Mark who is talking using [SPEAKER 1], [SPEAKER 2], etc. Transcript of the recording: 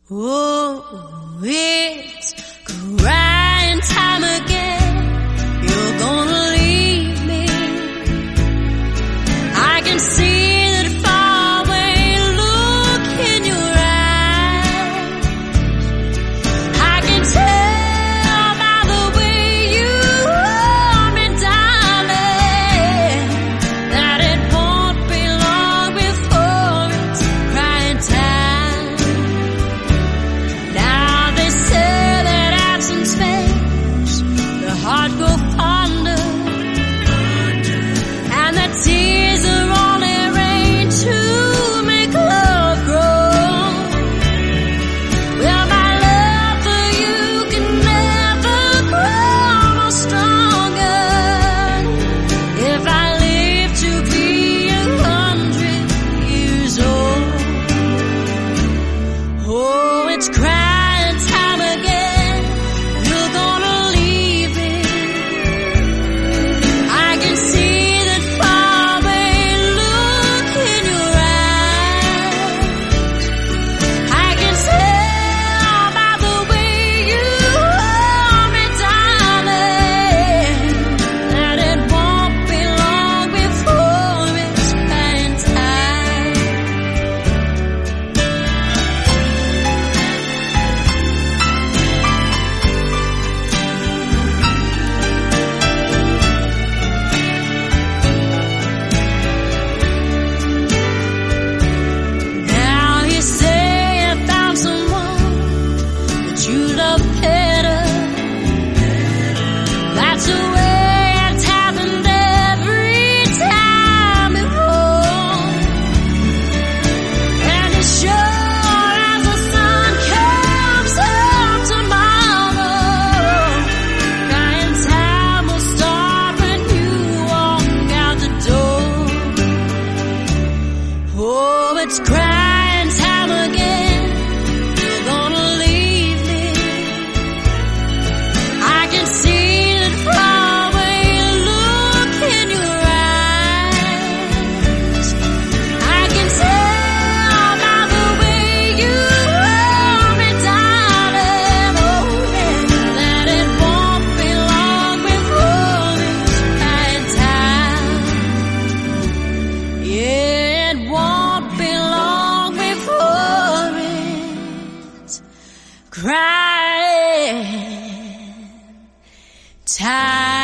[SPEAKER 1] Oh, it's crying time again. You're gonna leave me. I can see that far away look in your eyes. I can tell by the way you hold me, darling, that it won't be long before it's crying time. Now they say that absence makes the heart grow fonder, and that tears are only rain to make love grow. Well, my love for you can never grow no stronger if I live to be 100 years old. Oh, it's crying time again. You're gonna leave me. I can see that far away look in your eyes. I can tell by the way you hold me, darling, that it won't be long before it's crying time. Now you say you found someone that you love better. That's the way it's happened every time before. And as sure as the sun comes up tomorrow, crying time will start when you walk out the door. Oh, it's crying time again. You're gonna leave me. I can see that far away look in your eyes. I can tell by the way you hold me, darling, oh yeah, that it won't be long before it's crying time. Yeah, it won't be long before it's crying time.